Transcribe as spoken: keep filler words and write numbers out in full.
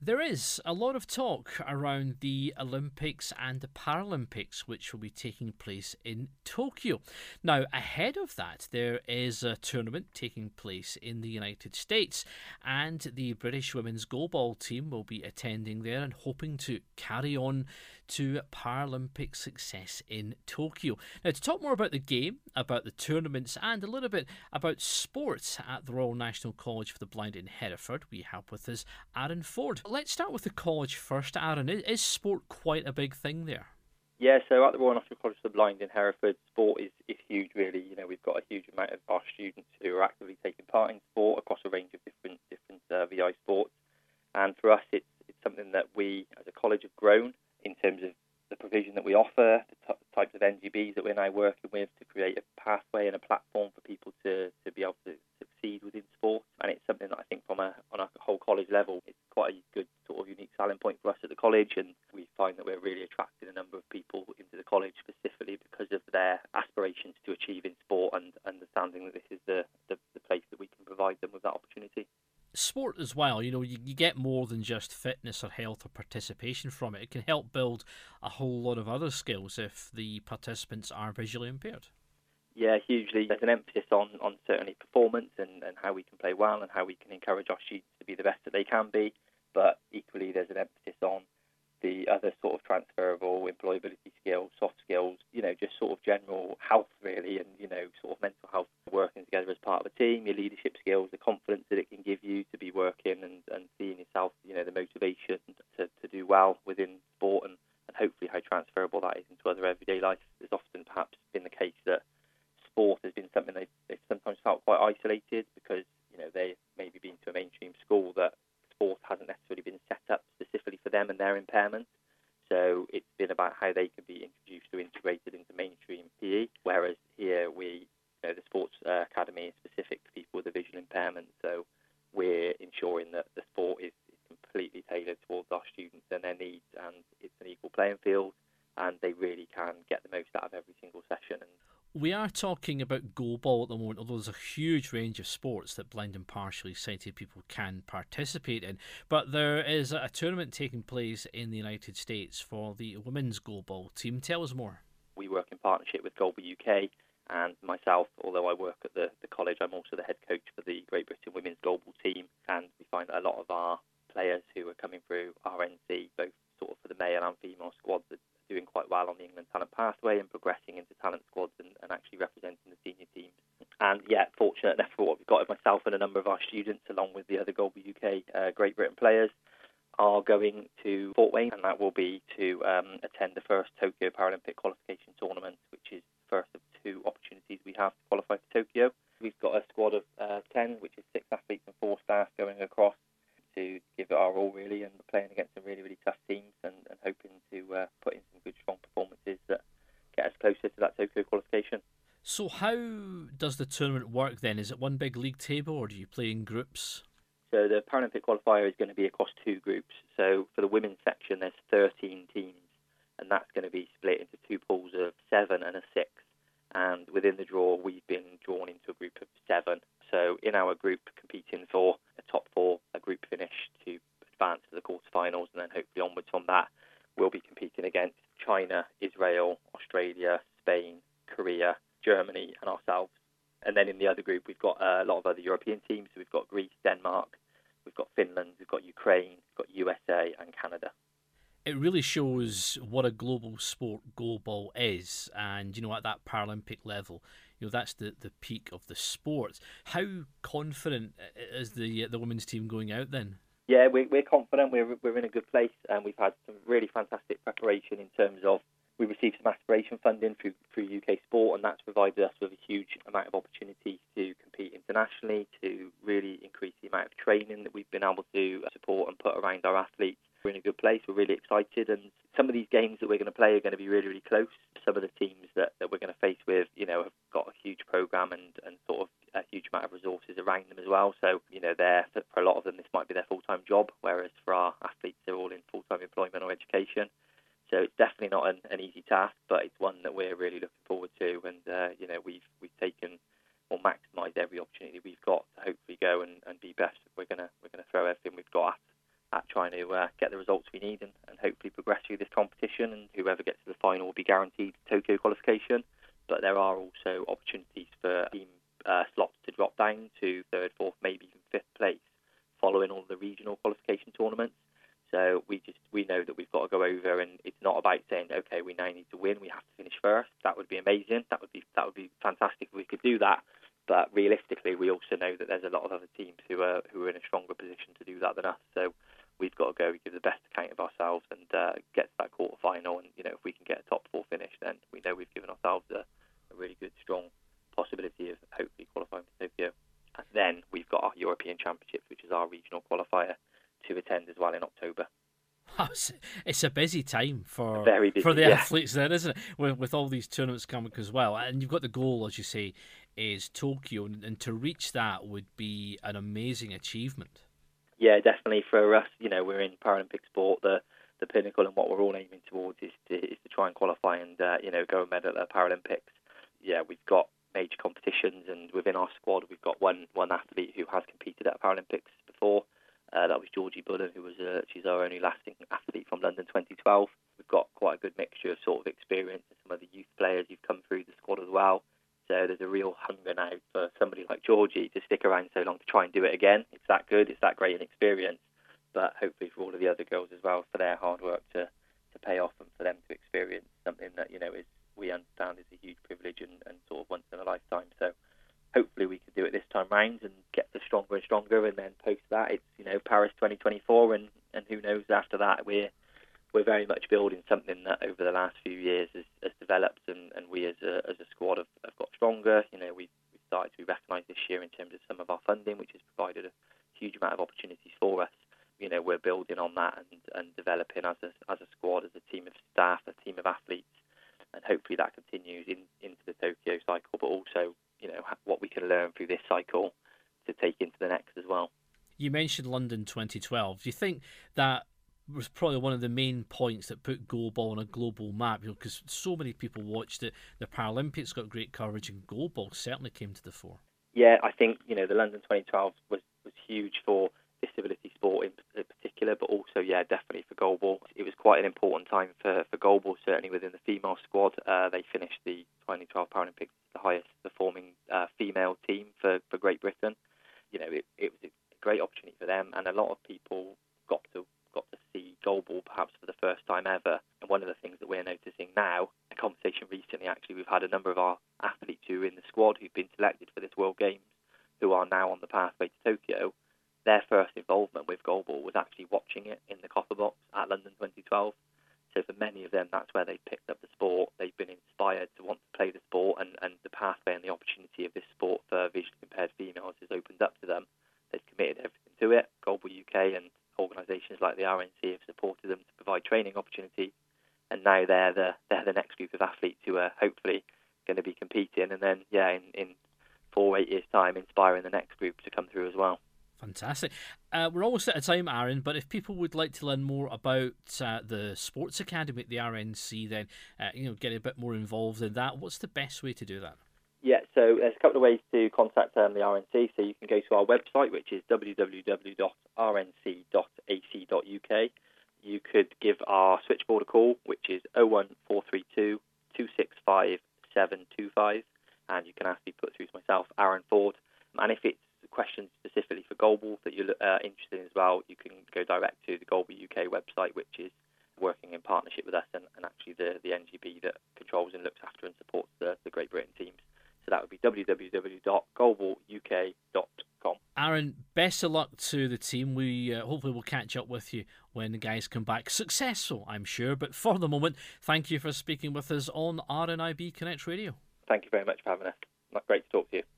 There is a lot of talk around the Olympics and the Paralympics, which will be taking place in Tokyo. Now, ahead of that, there is a tournament taking place in the United States, and the British women's goalball team will be attending there and hoping to carry on to Paralympic success in Tokyo. Now, to talk more about the game, about the tournaments, and a little bit about sports at the Royal National College for the Blind in Hereford, we have with us Aaron Ford. Let's start with the college first, Aaron. Is, is sport quite a big thing there? Yeah, so at the Royal National College for the Blind in Hereford, sport is, is huge, really. You know, we've got a huge amount of our students who are actively taking part in sport across a range of different different uh, V I sports. And for us, it's, it's something that we, as a college, have grown in terms of the provision that we offer, the t- types of N G Bs that we're now working with to create a pathway and a platform for people to, to be able to succeed within sport. And it's something that I think from a on a whole college level, it's quite a good sort of unique selling point for us at the college. And we find that we're really attracting a number of people into the college specifically because of their aspirations to achieve in sport and understanding that this is the, the, the place that we can provide them with that opportunity. Sport as well, you know, you, you get more than just fitness or health or participation from it. It can help build a whole lot of other skills if the participants are visually impaired. Yeah, hugely. There's an emphasis on, on certainly performance and, and how we can play well and how we can encourage our students to be the best that they can be. But equally, there's an emphasis on the other sort of transferable employability skills, soft skills, you know, just sort of general health, really, and, you know, sort of mental health, working together as part of a team, your leadership skills, the confidence that it can give you to be working and, and seeing yourself, you know, the motivation to, to do well within sport and, and hopefully how transferable that is into other everyday life. There's often perhaps been the case that sport has been something they've, they've sometimes felt quite isolated because, you know, they maybe been to a mainstream school that sport hasn't necessarily been set up specifically for them and their impairment. So it's been about how they can be introduced or integrated into mainstream P E, whereas here we, you know, the Sports uh, Academy is specific for people with a visual impairment. So we're ensuring that the sport is, is completely tailored towards our students and their needs, and it's an equal playing field, and they really can get the most out of every single session. And we are talking about goalball at the moment, although there's a huge range of sports that blind and partially sighted people can participate in. But there is a tournament taking place in the United States for the women's goalball team. Tell us more. We work in partnership with Goalball U K, and myself, although I work at the, the college, I'm also the head coach for the Great Britain women's goalball team. And we find that a lot of our players who are coming through R N C, both sort of for the male and female squads, are doing quite well on the England Talent Pathway and progressing into talent squads and, and actually representing the senior teams. And yeah, fortunate enough for what we've got of myself and a number of our students, along with the other Goalball U K uh, Great Britain players, are going to Fort Wayne, and that will be to um, attend the first Tokyo Paralympic qualification tournament, which is the first of two opportunities we have to qualify for Tokyo. We've got a squad of uh, ten, which is six athletes and four staff going across to give it our all, really, and we're playing against some really, really tough teams and, and hoping to uh, put in some good, strong performances that get us closer to that Tokyo qualification. So how does the tournament work then? Is it one big league table or do you play in groups? So the Paralympic qualifier is going to be across two groups. So for the women's section, there's thirteen teams, and that's going to be split into two pools of seven and a six. And within the draw, we've been drawn into a group of seven. So in our group, competing for a top four, a group finish to advance to the quarterfinals, and then hopefully onwards from that, we'll be competing against China, Israel, Australia, Spain, Korea, Germany, and ourselves. And then in the other group, we've got a lot of other European teams. So we've got Greece, Denmark, we've got Finland, we've got Ukraine, we've got U S A, and Canada. It really shows what a global sport goalball is, and you know, at that Paralympic level, you know, that's the, the peak of the sport. How confident is the the women's team going out then? Yeah, we're we're confident. We're we're in a good place, and we've had some really fantastic preparation in terms of we received some aspiration funding through through U K Sport, and that's provided us with a huge amount of opportunity to compete internationally, to really increase the amount of training that we've been able to support and put around our athletes. We're in a good place. We're really excited, and some of these games that we're going to play are going to be really, really close. Some of the teams that, that we're going to face with, you know, have got a huge program and, and sort of a huge amount of resources around them as well. So, you know, they're, for a lot of them, this might be their full-time job, whereas for our athletes, they're all in full-time employment or education. So it's definitely not an, an easy task, but it's one that we're really looking forward to. And, uh, you know, we've we've taken or maximised every opportunity we've got to hopefully go and, and be best. We're gonna we're gonna throw everything we've got at, at trying to to uh, get the results we need and, and hopefully progress through this competition. And whoever gets to the final will be guaranteed Tokyo qualification. But there are also opportunities for team uh, slots to drop down to third, fourth, maybe even fifth place following all the regional qualification tournaments. So we just we know that we've got to go over, and it's not about saying, okay, we now need to win, we have to finish first. That would be amazing. That would be that would be fantastic if we could do that. But realistically, we also know that there's a lot of other teams who are who are in a stronger position to do that than us. So we've got to go give the best account of ourselves and uh, get to that quarter final. And you know, if we can get a top four finish, then we know we've given ourselves a, a really good, strong possibility of hopefully qualifying for Tokyo. And then we've got our European Championships, which is our regional qualifier, to attend as well in October. It's a busy time for Very busy, for the yeah. athletes then, isn't it? With, with all these tournaments coming as well. And you've got the goal, as you say, is Tokyo. And, and to reach that would be an amazing achievement. Yeah, definitely for us. You know, we're in Paralympic sport. The the pinnacle and what we're all aiming towards is to, is to try and qualify and, uh, you know, go and medal at the Paralympics. Yeah, we've got major competitions, and within our squad we've got one one athlete who has competed at Paralympics before. Uh, that was Georgie Bullen, who was uh, she's our only lasting athlete from London twenty twelve. We've got quite a good mixture of sort of experience and some of the youth players who've come through the squad as well. So there's a real hunger now for somebody like Georgie to stick around so long to try and do it again. It's that good, it's that great an experience. But hopefully for all of the other girls as well, for their hard work to, to pay off and for them to experience something that, you know, is we understand is a huge privilege and, and sort of once in a lifetime. So hopefully we can do it this time round and get to stronger and stronger, and then post that it's, you know, Paris twenty twenty-four, and, and who knows after that. We're we're very much building something that over the last few years has, has developed, and, and we as a as a squad have, have got stronger. You know, we've, we've started to be recognised this year in terms of some of our funding, which has provided a huge amount of opportunities for us. You know, we're building on that and, and developing as a as a squad, as a team of staff, a team of athletes, and hopefully that continues in, into the Tokyo cycle, but also, you know, what we can learn through this cycle to take into the next as well. You mentioned London twenty twelve. Do you think that was probably one of the main points that put goalball on a global map? You know, because so many people watched it. The Paralympics got great coverage, and goalball certainly came to the fore. Yeah, I think, you know, the London twenty twelve was, was huge for disability sport in particular, but also, yeah, definitely for goalball. It was quite an important time for, for goalball, certainly within the female squad. Uh, they finished the twenty twelve Paralympics the highest performing uh, female team for, for Great Britain. You know, it, it was a great opportunity for them, and a lot of people got to got to see goalball perhaps for the first time ever. And one of the things that we're noticing now, a conversation recently actually, we've had a number of our athletes who are in the squad who've been selected for this World Games, who are now on the pathway to Tokyo. Their first involvement with goalball was actually watching it in the copper box at London twenty twelve. So for many of them, that's where they picked up the sport. They've been inspired to want to play the sport, and, and the pathway and the opportunity of this sport for visually impaired females has opened up to them. They've committed everything to it. Goalball U K and organisations like the R N C have supported them to provide training opportunity, and now they're the they're the next group of athletes who are hopefully going to be competing, and then yeah, in, in four eight years' time, inspiring the next group to come through as well. Fantastic. Uh, we're almost out of time, Aaron, but if people would like to learn more about uh, the Sports Academy at the R N C, then uh, you know, get a bit more involved in that, what's the best way to do that? Yeah, so there's a couple of ways to contact um, the R N C. So you can go to our website, which is w w w dot r n c dot a c dot u k. You could give our switchboard a call, which is oh one four three two, two six five, seven two five, and you can ask to be put through to myself, Aaron Ford. And if it's questions specifically for goalball that you're uh, interested in as well, you can go direct to the Goalball U K website, which is working in partnership with us and, and actually the, the N G B that controls and looks after and supports the, the Great Britain teams. So that would be w w w dot goalball u k dot com. Aaron, best of luck to the team. We uh, hopefully will catch up with you when the guys come back. Successful, I'm sure. But for the moment, thank you for speaking with us on R N I B Connect Radio. Thank you very much for having us. Great to talk to you.